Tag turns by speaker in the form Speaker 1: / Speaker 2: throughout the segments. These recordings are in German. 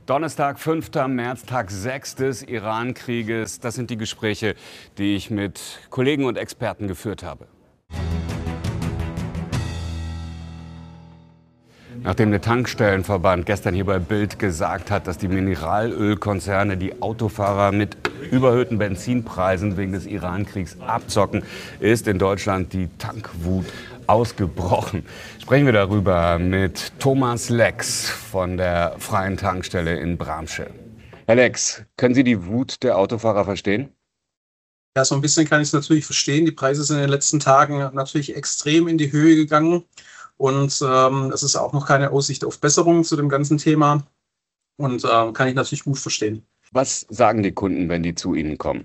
Speaker 1: Donnerstag, 5. März, Tag 6 des Iran-Krieges. Das sind die Gespräche, die ich mit Kollegen und Experten geführt habe. Nachdem der Tankstellenverband gestern hier bei Bild gesagt hat, dass die Mineralölkonzerne die Autofahrer mit überhöhten Benzinpreisen wegen des Iran-Kriegs abzocken, ist in Deutschland die Tankwut ausgebrochen. Sprechen wir darüber mit Thomas Lex von der Freien Tankstelle in Bramsche. Herr Lex, können Sie die Wut der Autofahrer verstehen?
Speaker 2: Ja, so ein bisschen kann ich es natürlich verstehen. Die Preise sind in den letzten Tagen natürlich extrem in die Höhe gegangen. Und es ist auch noch keine Aussicht auf Besserung zu dem ganzen Thema. Und kann ich natürlich gut verstehen.
Speaker 1: Was sagen die Kunden, wenn die zu Ihnen kommen?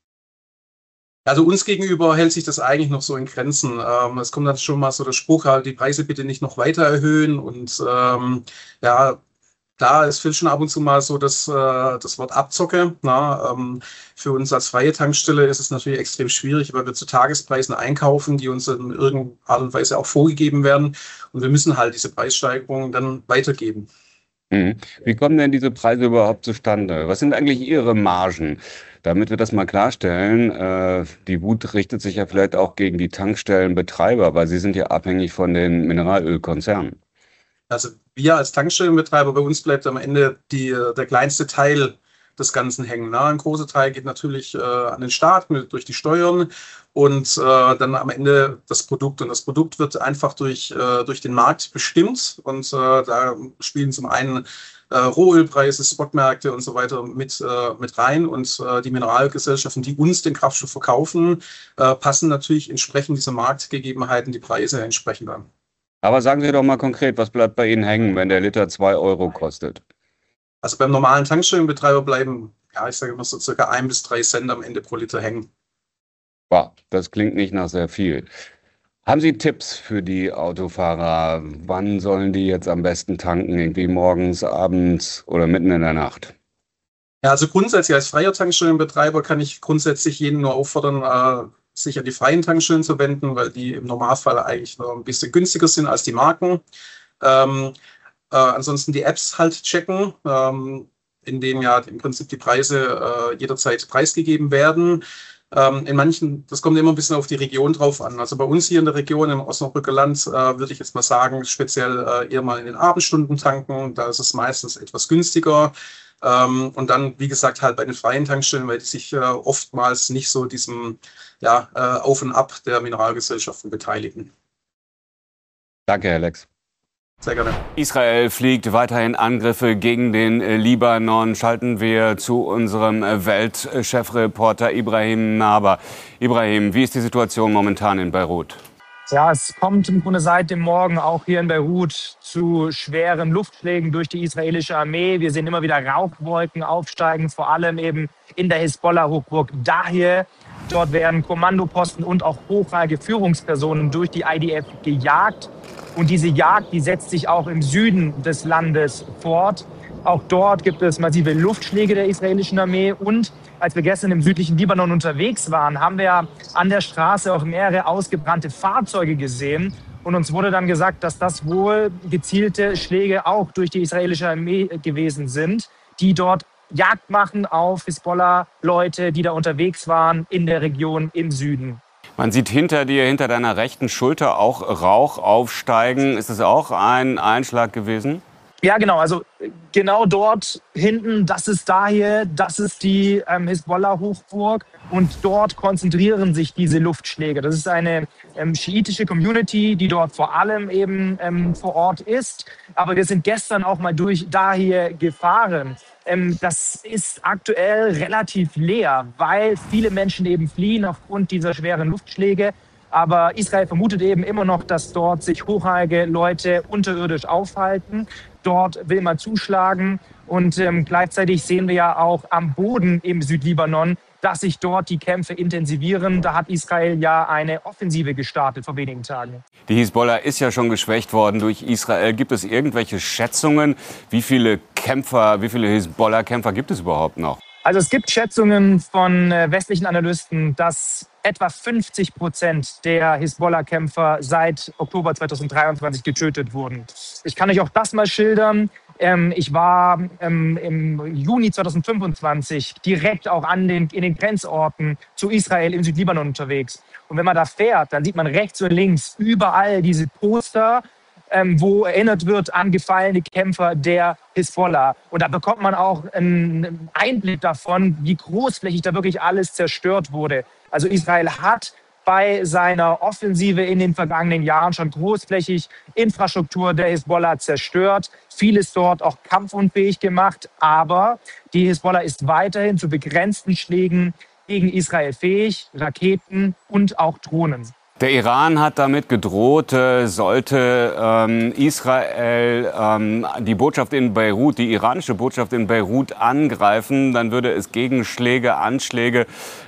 Speaker 2: Also uns gegenüber hält sich das eigentlich noch so in Grenzen. Es kommt dann schon mal so der Spruch, halt, die Preise bitte nicht noch weiter erhöhen. Und ja, klar, es fällt schon ab und zu mal so das Wort Abzocke. Für uns als freie Tankstelle ist es natürlich extrem schwierig, weil wir zu Tagespreisen einkaufen, die uns in irgendeiner Art und Weise auch vorgegeben werden. Und wir müssen halt diese Preissteigerungen dann weitergeben.
Speaker 1: Wie kommen denn diese Preise überhaupt zustande? Was sind eigentlich Ihre Margen? Damit wir das mal klarstellen, die Wut richtet sich ja vielleicht auch gegen die Tankstellenbetreiber, weil sie sind ja abhängig von den Mineralölkonzernen.
Speaker 2: Also wir als Tankstellenbetreiber, bei uns bleibt am Ende der kleinste Teil des Ganzen hängen. Ein großer Teil geht natürlich an den Staat durch die Steuern und dann am Ende das Produkt. Und das Produkt wird einfach durch den Markt bestimmt. Und da spielen zum einen Rohölpreise, Spotmärkte und so weiter mit rein. Und die Mineralgesellschaften, die uns den Kraftstoff verkaufen, passen natürlich entsprechend dieser Marktgegebenheiten die Preise entsprechend an.
Speaker 1: Aber sagen Sie doch mal konkret, was bleibt bei Ihnen hängen, wenn der Liter 2 Euro kostet?
Speaker 2: Also beim normalen Tankstellenbetreiber bleiben, ja, ich sage immer so circa 1 bis 3 Cent am Ende pro Liter hängen.
Speaker 1: Wow, das klingt nicht nach sehr viel. Haben Sie Tipps für die Autofahrer? Wann sollen die jetzt am besten tanken? Irgendwie morgens, abends oder mitten in der Nacht?
Speaker 2: Ja, also grundsätzlich als freier Tankstellenbetreiber kann ich grundsätzlich jeden nur auffordern, sich an die freien Tankstellen zu wenden, weil die im Normalfall eigentlich noch ein bisschen günstiger sind als die Marken. Ansonsten die Apps halt checken, in denen ja im Prinzip die Preise jederzeit preisgegeben werden. In manchen, das kommt immer ein bisschen auf die Region drauf an. Also bei uns hier in der Region im Osnabrücker Land würde ich jetzt mal sagen, speziell eher mal in den Abendstunden tanken. Da ist es meistens etwas günstiger. Und dann, wie gesagt, halt bei den freien Tankstellen, weil die sich oftmals nicht so diesem Auf und Ab der Mineralgesellschaften beteiligen.
Speaker 1: Danke, Herr Lex.
Speaker 2: Sehr gerne.
Speaker 1: Israel fliegt weiterhin Angriffe gegen den Libanon. Schalten wir zu unserem Weltchefreporter Ibrahim Naber. Ibrahim, wie ist die Situation momentan in Beirut?
Speaker 3: Ja, es kommt im Grunde seit dem Morgen auch hier in Beirut zu schweren Luftschlägen durch die israelische Armee. Wir sehen immer wieder Rauchwolken aufsteigen, vor allem eben in der Hisbollah-Hochburg Dahieh. Dort werden Kommandoposten und auch hochrangige Führungspersonen durch die IDF gejagt. Und diese Jagd, die setzt sich auch im Süden des Landes fort. Auch dort gibt es massive Luftschläge der israelischen Armee. Und als wir gestern im südlichen Libanon unterwegs waren, haben wir an der Straße auch mehrere ausgebrannte Fahrzeuge gesehen. Und uns wurde dann gesagt, dass das wohl gezielte Schläge auch durch die israelische Armee gewesen sind, die dort Jagd machen auf Hisbollah-Leute, die da unterwegs waren in der Region im Süden.
Speaker 1: Man sieht hinter dir, hinter deiner rechten Schulter auch Rauch aufsteigen. Ist das auch ein Einschlag gewesen?
Speaker 3: Ja, genau. Also genau dort hinten, das ist Dahieh, das ist die Hisbollah-Hochburg. Und dort konzentrieren sich diese Luftschläge. Das ist eine schiitische Community, die dort vor allem eben vor Ort ist. Aber wir sind gestern auch mal durch Dahieh gefahren. Das ist aktuell relativ leer, weil viele Menschen eben fliehen aufgrund dieser schweren Luftschläge. Aber Israel vermutet eben immer noch, dass dort sich hochrangige Leute unterirdisch aufhalten. Dort will man zuschlagen. Und gleichzeitig sehen wir ja auch am Boden im Südlibanon, dass sich dort die Kämpfe intensivieren. Da hat Israel ja eine Offensive gestartet vor wenigen Tagen.
Speaker 1: Die Hisbollah ist ja schon geschwächt worden durch Israel. Gibt es irgendwelche Schätzungen, wie viele Hisbollah-Kämpfer gibt es überhaupt noch?
Speaker 3: Also es gibt Schätzungen von westlichen Analysten, dass etwa 50% der Hisbollah-Kämpfer seit Oktober 2023 getötet wurden. Ich kann euch auch das mal schildern. Ich war im Juni 2025 direkt auch in den Grenzorten zu Israel im Südlibanon unterwegs. Und wenn man da fährt, dann sieht man rechts und links überall diese Poster, wo erinnert wird an gefallene Kämpfer der Hisbollah. Und da bekommt man auch einen Einblick davon, wie großflächig da wirklich alles zerstört wurde. Also Israel hat bei seiner Offensive in den vergangenen Jahren schon großflächig Infrastruktur der Hisbollah zerstört, vieles dort auch kampfunfähig gemacht. Aber die Hisbollah ist weiterhin zu begrenzten Schlägen gegen Israel fähig, Raketen und auch Drohnen.
Speaker 1: Der Iran hat damit gedroht, sollte Israel die Botschaft in Beirut, die iranische Botschaft in Beirut angreifen, dann würde es Gegenschläge, Anschläge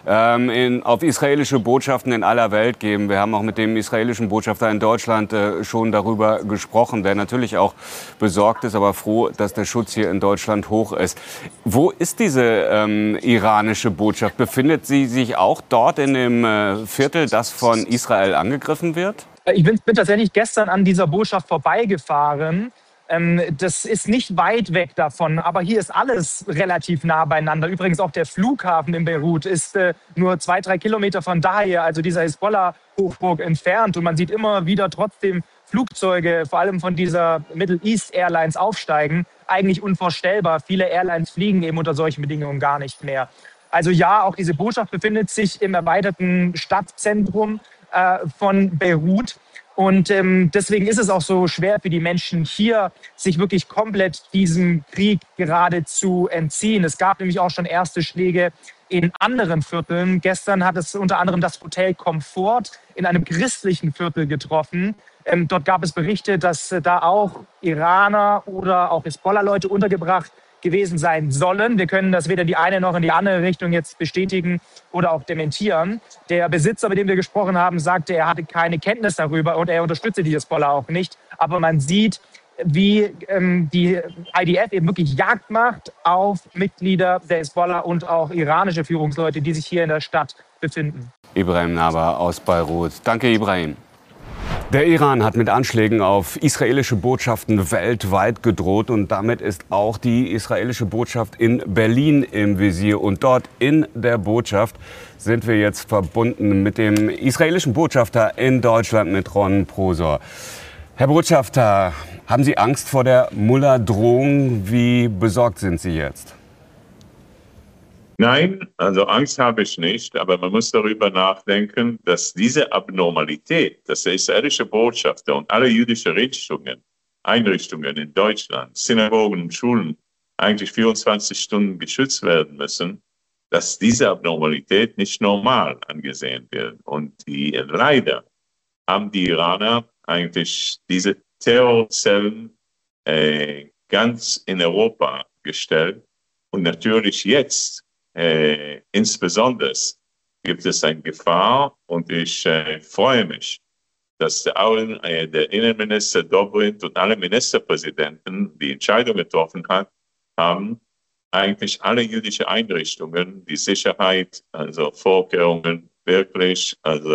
Speaker 1: auf israelische Botschaften in aller Welt geben. Wir haben auch mit dem israelischen Botschafter in Deutschland schon darüber gesprochen, der natürlich auch besorgt ist, aber froh, dass der Schutz hier in Deutschland hoch ist. Wo ist diese iranische Botschaft? Befindet sie sich auch dort in dem Viertel, das von Israel angegriffen wird?
Speaker 3: Ich bin tatsächlich gestern an dieser Botschaft vorbeigefahren. Das ist nicht weit weg davon, aber hier ist alles relativ nah beieinander. Übrigens auch der Flughafen in Beirut ist nur 2-3 Kilometer von daher, also dieser Hisbollah-Hochburg, entfernt. Und man sieht immer wieder trotzdem Flugzeuge, vor allem von dieser Middle East Airlines, aufsteigen. Eigentlich unvorstellbar. Viele Airlines fliegen eben unter solchen Bedingungen gar nicht mehr. Also ja, auch diese Botschaft befindet sich im erweiterten Stadtzentrum von Beirut. Und deswegen ist es auch so schwer für die Menschen hier, sich wirklich komplett diesem Krieg gerade zu entziehen. Es gab nämlich auch schon erste Schläge in anderen Vierteln. Gestern hat es unter anderem das Hotel Comfort in einem christlichen Viertel getroffen. Dort gab es Berichte, dass da auch Iraner oder auch Hisbollah-Leute untergebracht gewesen sein sollen. Wir können das weder in die eine noch in die andere Richtung jetzt bestätigen oder auch dementieren. Der Besitzer, mit dem wir gesprochen haben, sagte, er hatte keine Kenntnis darüber und er unterstütze die Hisbollah auch nicht. Aber man sieht, wie die IDF eben wirklich Jagd macht auf Mitglieder der Hisbollah und auch iranische Führungsleute, die sich hier in der Stadt befinden.
Speaker 1: Ibrahim Naber aus Beirut. Danke, Ibrahim. Der Iran hat mit Anschlägen auf israelische Botschaften weltweit gedroht und damit ist auch die israelische Botschaft in Berlin im Visier. Und dort in der Botschaft sind wir jetzt verbunden mit dem israelischen Botschafter in Deutschland, mit Ron Prosor. Herr Botschafter, haben Sie Angst vor der Mullah-Drohung? Wie besorgt sind Sie jetzt?
Speaker 4: Nein, also Angst habe ich nicht, aber man muss darüber nachdenken, dass diese Abnormalität, dass der israelische Botschafter und alle jüdischen Einrichtungen in Deutschland, Synagogen und Schulen eigentlich 24 Stunden geschützt werden müssen, dass diese Abnormalität nicht normal angesehen wird. Und leider haben die Iraner eigentlich diese Terrorzellen ganz in Europa gestellt und natürlich jetzt insbesondere gibt es eine Gefahr und ich freue mich, dass der Innenminister Dobrindt und alle Ministerpräsidenten die Entscheidung getroffen haben, eigentlich alle jüdischen Einrichtungen die Sicherheit, also Vorkehrungen wirklich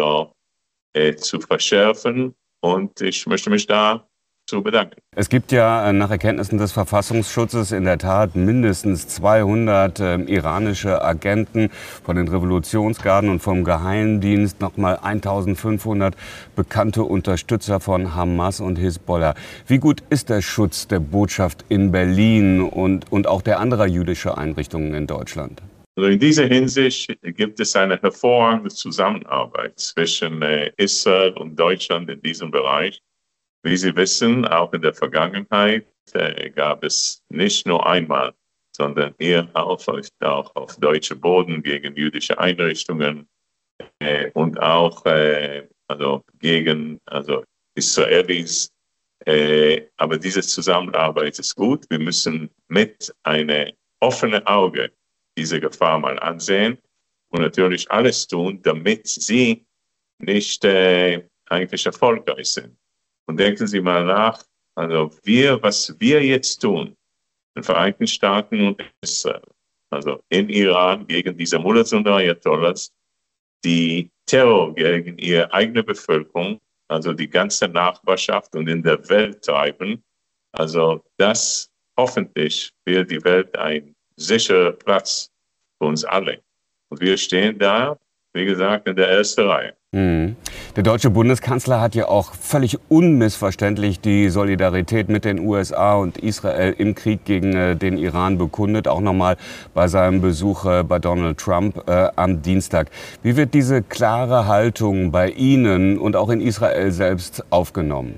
Speaker 4: zu verschärfen und ich möchte mich da zu bedanken.
Speaker 1: Es gibt ja nach Erkenntnissen des Verfassungsschutzes in der Tat mindestens 200 iranische Agenten von den Revolutionsgarden und vom Geheimdienst, nochmal 1500 bekannte Unterstützer von Hamas und Hisbollah. Wie gut ist der Schutz der Botschaft in Berlin und auch der anderer jüdischer Einrichtungen in Deutschland?
Speaker 4: Also in dieser Hinsicht gibt es eine hervorragende Zusammenarbeit zwischen Israel und Deutschland in diesem Bereich. Wie Sie wissen, auch in der Vergangenheit gab es nicht nur einmal, sondern eher auch auf deutschem Boden gegen jüdische Einrichtungen und auch gegen Israelis. Aber diese Zusammenarbeit ist gut. Wir müssen mit einem offenen Auge diese Gefahr mal ansehen und natürlich alles tun, damit sie nicht eigentlich erfolgreich sind. Und denken Sie mal nach, was wir jetzt tun, in den Vereinigten Staaten und Israel, also in Iran gegen diese Mullahs und Ayatollahs, die Terror gegen ihre eigene Bevölkerung, also die ganze Nachbarschaft und in der Welt treiben, also das hoffentlich wird die Welt ein sicherer Platz für uns alle. Und wir stehen da, wie gesagt, in der ersten Reihe.
Speaker 1: Der deutsche Bundeskanzler hat ja auch völlig unmissverständlich die Solidarität mit den USA und Israel im Krieg gegen den Iran bekundet, auch nochmal bei seinem Besuch bei Donald Trump am Dienstag. Wie wird diese klare Haltung bei Ihnen und auch in Israel selbst aufgenommen?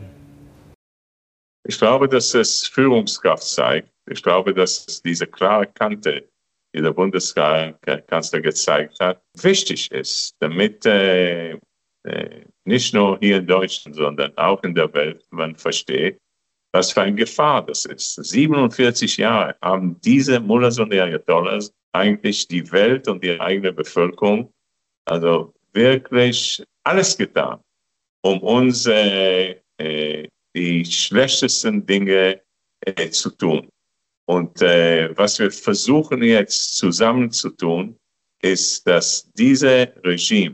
Speaker 4: Ich glaube, dass es Führungskraft zeigt. Ich glaube, dass diese klare Kante, die der Bundeskanzler gezeigt hat, wichtig ist, damit nicht nur hier in Deutschland, sondern auch in der Welt man versteht, was für eine Gefahr das ist. 47 Jahre haben diese Mullahs und Ayatollahs eigentlich die Welt und ihre eigene Bevölkerung also wirklich alles getan, um uns die schlechtesten Dinge zu tun. Und was wir versuchen jetzt zusammen zu tun, ist, dass dieses Regime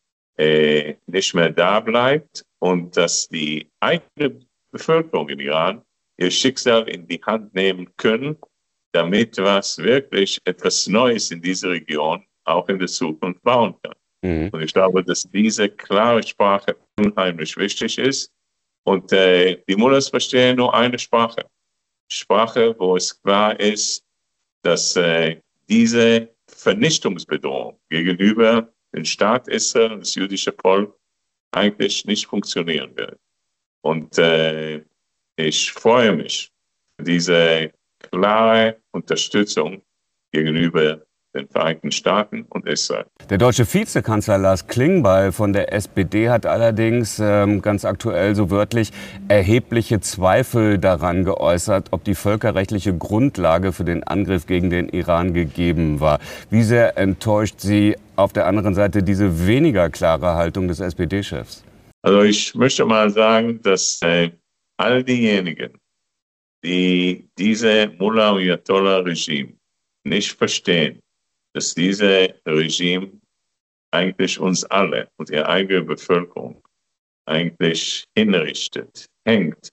Speaker 4: nicht mehr da bleibt und dass die eigene Bevölkerung in Iran ihr Schicksal in die Hand nehmen können, damit was wirklich etwas Neues in dieser Region auch in der Zukunft bauen kann. Und ich glaube, dass diese klare Sprache unheimlich wichtig ist. Und die Mullahs verstehen nur eine Sprache. Sprache, wo es klar ist, dass diese Vernichtungsbedrohung gegenüber dem Staat Israel und das jüdische Volk eigentlich nicht funktionieren wird. Und ich freue mich für diese klare Unterstützung gegenüber den Vereinigten Staaten und Israel.
Speaker 1: Der deutsche Vizekanzler Lars Klingbeil von der SPD hat allerdings ganz aktuell so wörtlich erhebliche Zweifel daran geäußert, ob die völkerrechtliche Grundlage für den Angriff gegen den Iran gegeben war. Wie sehr enttäuscht Sie auf der anderen Seite diese weniger klare Haltung des SPD-Chefs?
Speaker 4: Also ich möchte mal sagen, dass all diejenigen, die diese Mullah-Ayatollah-Regime nicht verstehen, dass dieses Regime eigentlich uns alle und ihre eigene Bevölkerung eigentlich hinrichtet, hängt,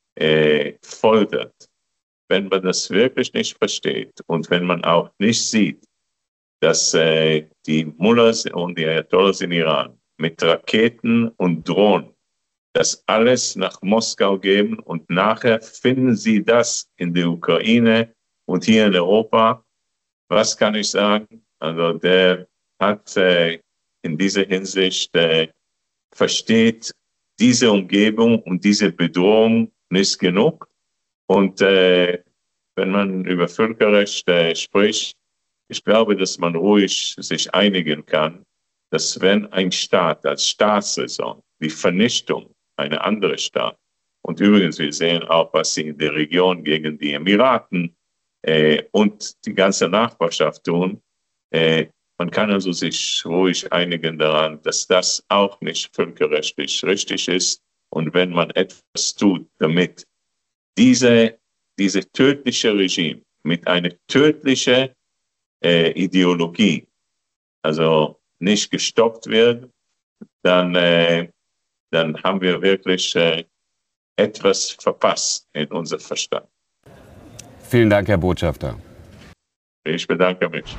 Speaker 4: foltert. Wenn man das wirklich nicht versteht und wenn man auch nicht sieht, dass die Mullahs und die Ayatollahs in Iran mit Raketen und Drohnen das alles nach Moskau geben und nachher finden sie das in der Ukraine und hier in Europa. Was kann ich sagen? Also der hat in dieser Hinsicht versteht diese Umgebung und diese Bedrohung nicht genug. Und wenn man über Völkerrecht spricht, ich glaube, dass man ruhig sich einigen kann, dass wenn ein Staat als Staatsräson die Vernichtung einer anderen Staat, und übrigens, wir sehen auch, was sie in der Region gegen die Emiraten und die ganze Nachbarschaft tun. Man kann also sich ruhig einigen daran, dass das auch nicht völkerrechtlich richtig ist. Und wenn man etwas tut, damit diese tödliche Regime mit einer tödlichen Ideologie also nicht gestoppt wird, dann haben wir wirklich etwas verpasst in unserem Verstand.
Speaker 1: Vielen Dank, Herr Botschafter.
Speaker 4: Ich bedanke mich.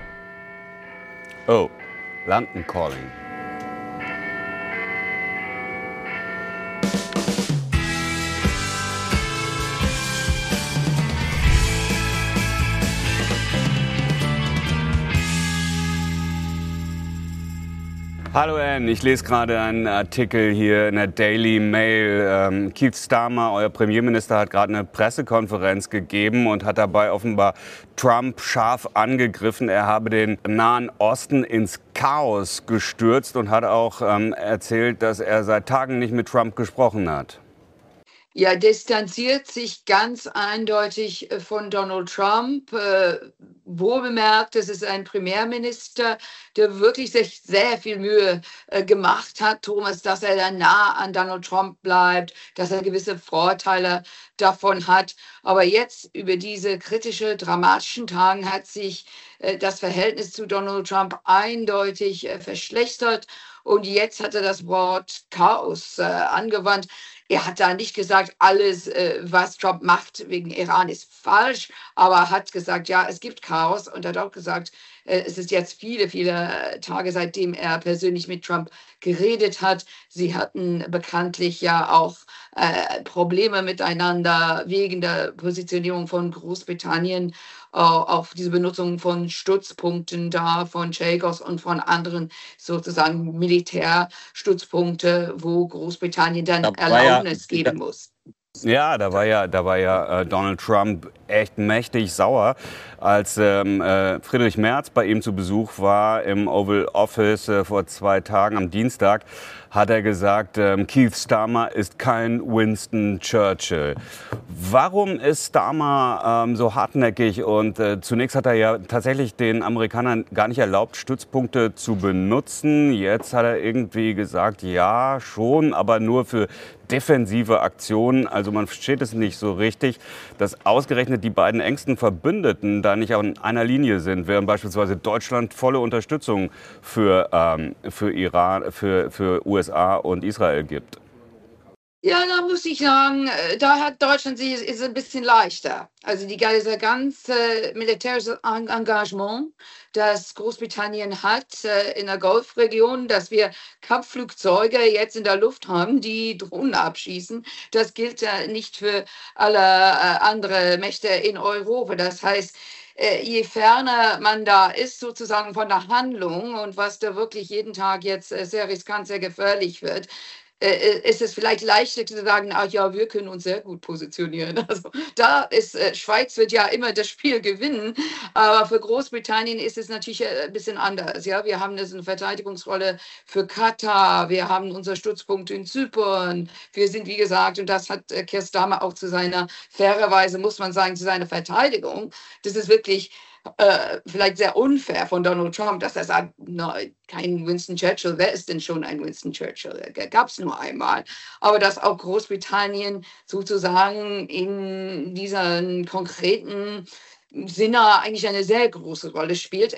Speaker 1: Oh, London Calling. Hallo Anne, ich lese gerade einen Artikel hier in der Daily Mail. Keith Starmer, euer Premierminister, hat gerade eine Pressekonferenz gegeben und hat dabei offenbar Trump scharf angegriffen. Er habe den Nahen Osten ins Chaos gestürzt und hat auch erzählt, dass er seit Tagen nicht mit Trump gesprochen hat.
Speaker 5: Ja, distanziert sich ganz eindeutig von Donald Trump. Wohlbemerkt, es ist ein Premierminister, der wirklich sich sehr viel Mühe gemacht hat, Thomas, dass er dann nah an Donald Trump bleibt, dass er gewisse Vorteile davon hat. Aber jetzt über diese kritische, dramatischen Tagen hat sich das Verhältnis zu Donald Trump eindeutig verschlechtert. Und jetzt hat er das Wort Chaos angewandt. Er hat da nicht gesagt, alles, was Trump macht wegen Iran, ist falsch, aber hat gesagt, ja, es gibt Chaos und hat auch gesagt, es ist jetzt viele, viele Tage, seitdem er persönlich mit Trump geredet hat. Sie hatten bekanntlich ja auch Probleme miteinander wegen der Positionierung von Großbritannien auf diese Benutzung von Stützpunkten da, von Chagos und von anderen sozusagen Militärstützpunkte, wo Großbritannien dann Erlaubnis geben muss.
Speaker 1: Ja, da war ja Donald Trump echt mächtig sauer, als Friedrich Merz bei ihm zu Besuch war im Oval Office vor 2 Tagen am Dienstag, hat er gesagt, Keith Starmer ist kein Winston Churchill. Warum ist Starmer so hartnäckig? Und zunächst hat er ja tatsächlich den Amerikanern gar nicht erlaubt, Stützpunkte zu benutzen. Jetzt hat er irgendwie gesagt, ja, schon, aber nur für defensive Aktionen. Also man versteht es nicht so richtig, dass ausgerechnet die beiden engsten Verbündeten da nicht an einer Linie sind, während beispielsweise Deutschland volle Unterstützung für Iran, für USA und Israel gibt.
Speaker 5: Ja, da muss ich sagen, da hat Deutschland ist ein bisschen leichter. Also dieser ganze militärische Engagement, das Großbritannien hat in der Golfregion, dass wir Kampfflugzeuge jetzt in der Luft haben, die Drohnen abschießen, das gilt nicht für alle andere Mächte in Europa. Das heißt, je ferner man da ist sozusagen von der Handlung und was da wirklich jeden Tag jetzt sehr riskant, sehr gefährlich wird, ist es vielleicht leichter zu sagen, ach ja, wir können uns sehr gut positionieren. Also da ist, Schweiz wird ja immer das Spiel gewinnen, aber für Großbritannien ist es natürlich ein bisschen anders. Ja, wir haben eine Verteidigungsrolle für Katar, wir haben unsere Stützpunkte in Zypern, wir sind, wie gesagt, und das hat Keir Starmer auch zu seiner, fairerweise muss man sagen, zu seiner Verteidigung, das ist wirklich vielleicht sehr unfair von Donald Trump, dass er sagt, no, kein Winston Churchill, wer ist denn schon ein Winston Churchill? Gab es nur einmal. Aber dass auch Großbritannien sozusagen in diesem konkreten Sinne eigentlich eine sehr große Rolle spielt.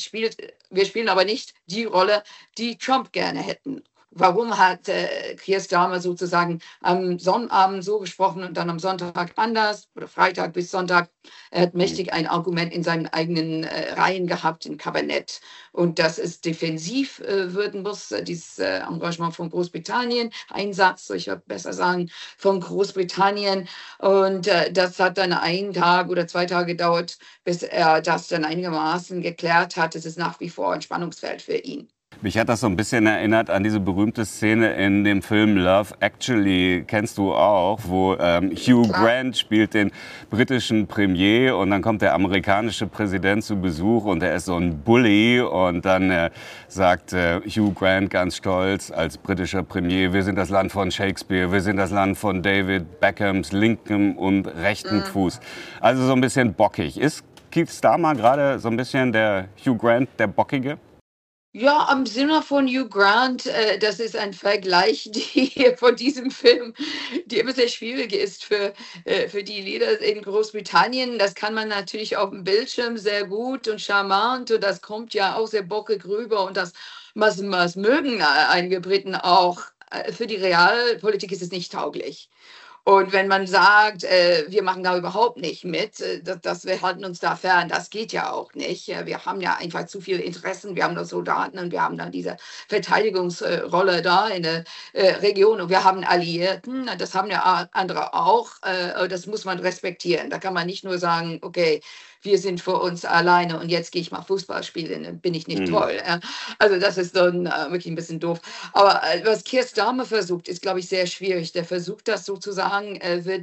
Speaker 5: Wir spielen aber nicht die Rolle, die Trump gerne hätten. Warum hat Keir Starmer sozusagen am Sonnabend so gesprochen und dann am Sonntag anders oder Freitag bis Sonntag? Er hat mächtig ein Argument in seinen eigenen Reihen gehabt im Kabinett und dass es defensiv werden muss, dieses Engagement von Großbritannien, Einsatz, soll ich besser sagen, von Großbritannien. Und das hat dann 1 Tag oder 2 Tage gedauert, bis er das dann einigermaßen geklärt hat. Es ist nach wie vor ein Spannungsfeld für ihn.
Speaker 1: Mich hat das so ein bisschen erinnert an diese berühmte Szene in dem Film Love Actually, kennst du auch, wo Hugh Grant spielt den britischen Premier und dann kommt der amerikanische Präsident zu Besuch und er ist so ein Bully und dann sagt Hugh Grant ganz stolz als britischer Premier, wir sind das Land von Shakespeare, wir sind das Land von David Beckhams linkem und rechten Fuß. Also so ein bisschen bockig. Ist Keith Starmer gerade so ein bisschen der Hugh Grant, der Bockige?
Speaker 5: Ja, im Sinne von Hugh Grant, das ist ein Vergleich von diesem Film, die immer sehr schwierig ist für die Leader in Großbritannien. Das kann man natürlich auf dem Bildschirm sehr gut und charmant und das kommt ja auch sehr bockig rüber und das was mögen einige Briten auch. Für die Realpolitik ist es nicht tauglich. Und wenn man sagt, wir machen da überhaupt nicht mit, wir halten uns da fern, das geht ja auch nicht. Wir haben ja einfach zu viele Interessen, wir haben da Soldaten und wir haben dann diese Verteidigungsrolle da in der Region und wir haben Alliierten, das haben ja andere auch, das muss man respektieren. Da kann man nicht nur sagen, okay, wir sind für uns alleine und jetzt gehe ich mal Fußball spielen, dann bin ich nicht toll. Also das ist dann wirklich ein bisschen doof. Aber was Keir Starmer versucht, ist, glaube ich, sehr schwierig. Der versucht das sozusagen,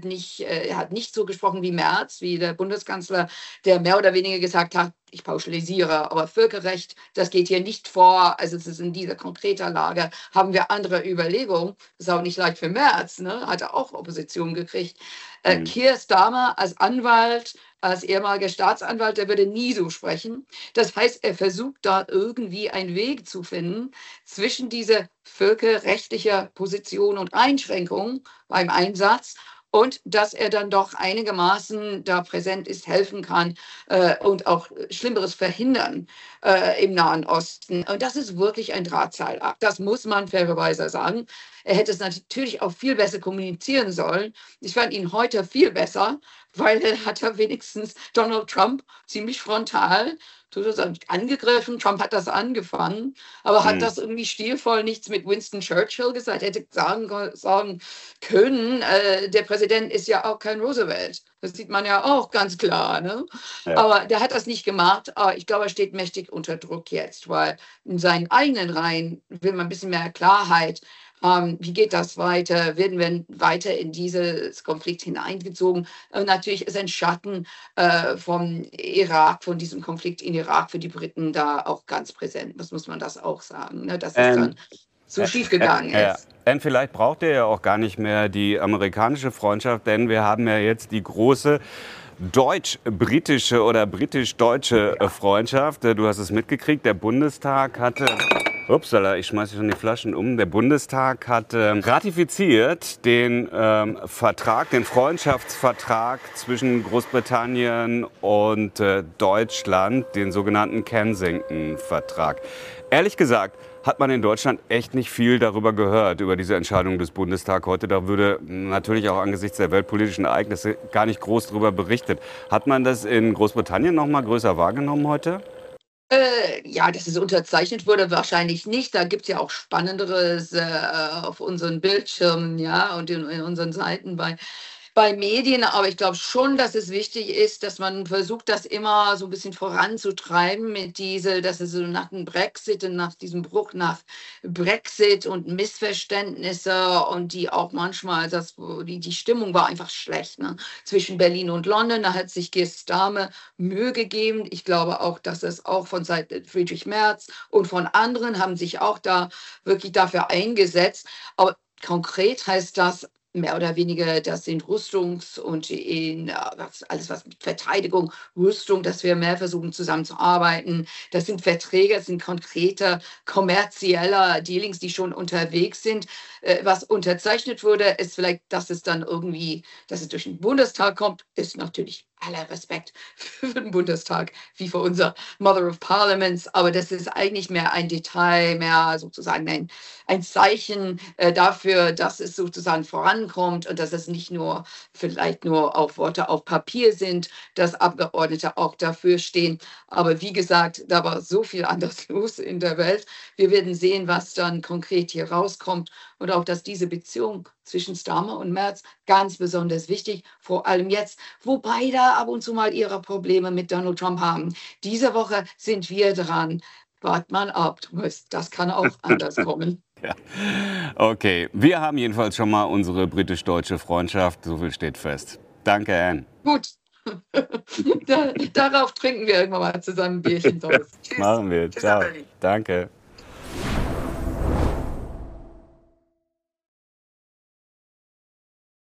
Speaker 5: er hat nicht so gesprochen wie Merz, wie der Bundeskanzler, der mehr oder weniger gesagt hat, ich pauschalisiere, aber Völkerrecht, das geht hier nicht vor. Also es ist in dieser konkreten Lage, haben wir andere Überlegungen. Das ist auch nicht leicht für Merz, ne? Hat er auch Opposition gekriegt. Keir Starmer als Anwalt, als ehemaliger Staatsanwalt, der würde nie so sprechen. Das heißt, er versucht da irgendwie einen Weg zu finden zwischen dieser völkerrechtlichen Position und Einschränkung beim Einsatz und dass er dann doch einigermaßen da präsent ist, helfen kann und auch Schlimmeres verhindern im Nahen Osten. Und das ist wirklich ein Drahtseilakt. Das muss man fairerweise sagen. Er hätte es natürlich auch viel besser kommunizieren sollen. Ich fand ihn heute viel besser, weil er hat ja wenigstens Donald Trump ziemlich frontal angegriffen. Trump hat das angefangen, aber hat das irgendwie stilvoll nichts mit Winston Churchill gesagt. Er hätte sagen können, der Präsident ist ja auch kein Roosevelt. Das sieht man ja auch ganz klar. Ne? Ja. Aber der hat das nicht gemacht. Aber ich glaube, er steht mächtig unter Druck jetzt, weil in seinen eigenen Reihen will man ein bisschen mehr Klarheit. Wie geht das weiter? Werden wir weiter in dieses Konflikt hineingezogen? Natürlich ist ein Schatten vom Irak, von diesem Konflikt in Irak für die Briten da auch ganz präsent. Das muss man das auch sagen, ne? Dass es dann so schief gegangen ist.
Speaker 1: Und vielleicht braucht er ja auch gar nicht mehr die amerikanische Freundschaft, denn wir haben ja jetzt die große deutsch-britische oder britisch-deutsche Freundschaft. Du hast es mitgekriegt, der Bundestag hatte... Upsala, ich schmeiße schon die Flaschen um. Der Bundestag hat ratifiziert den Vertrag, den Freundschaftsvertrag zwischen Großbritannien und Deutschland, den sogenannten Kensington-Vertrag. Ehrlich gesagt hat man in Deutschland echt nicht viel darüber gehört, über diese Entscheidung des Bundestags heute. Da würde natürlich auch angesichts der weltpolitischen Ereignisse gar nicht groß darüber berichtet. Hat man das in Großbritannien noch mal größer wahrgenommen heute?
Speaker 5: Ja, dass es unterzeichnet wurde, wahrscheinlich nicht. Da gibt es ja auch Spannenderes auf unseren Bildschirmen, ja, und in unseren Seiten bei Medien. Aber ich glaube schon, dass es wichtig ist, dass man versucht, das immer so ein bisschen voranzutreiben mit dass es so nach dem Brexit und nach diesem Bruch nach Brexit und Missverständnisse und die auch manchmal, die Stimmung war einfach schlecht, ne? Zwischen Berlin und London. Da hat sich Keir Starmer Mühe gegeben. Ich glaube auch, dass es auch von Seiten Friedrich Merz und von anderen haben sich auch da wirklich dafür eingesetzt. Aber konkret heißt das, mehr oder weniger, das sind Rüstungs- und alles was mit Verteidigung, Rüstung, dass wir mehr versuchen zusammenzuarbeiten. Das sind Verträge, das sind konkrete kommerzielle Dealings, die schon unterwegs sind. Was unterzeichnet wurde, ist vielleicht, dass es dann irgendwie, dass es durch den Bundestag kommt, ist natürlich aller Respekt für den Bundestag, wie für unser Mother of Parliaments, aber das ist eigentlich mehr ein Detail, mehr sozusagen ein Zeichen dafür, dass es sozusagen vorankommt und dass es nicht nur vielleicht nur auf Worte auf Papier sind, dass Abgeordnete auch dafür stehen. Aber wie gesagt, da war so viel anderes los in der Welt. Wir werden sehen, was dann konkret hier rauskommt und auch, dass diese Beziehung zwischen Starmer und Merz ganz besonders wichtig, vor allem jetzt, wo beide ab und zu mal ihre Probleme mit Donald Trump haben. Diese Woche sind wir dran. Wart mal ab, das kann auch anders kommen.
Speaker 1: Ja. Okay, wir haben jedenfalls schon mal unsere britisch-deutsche Freundschaft, so viel steht fest. Danke, Anne.
Speaker 5: Gut. Darauf trinken wir irgendwann mal zusammen ein Bierchen. Tschüss.
Speaker 1: Machen wir. Ciao. Danke.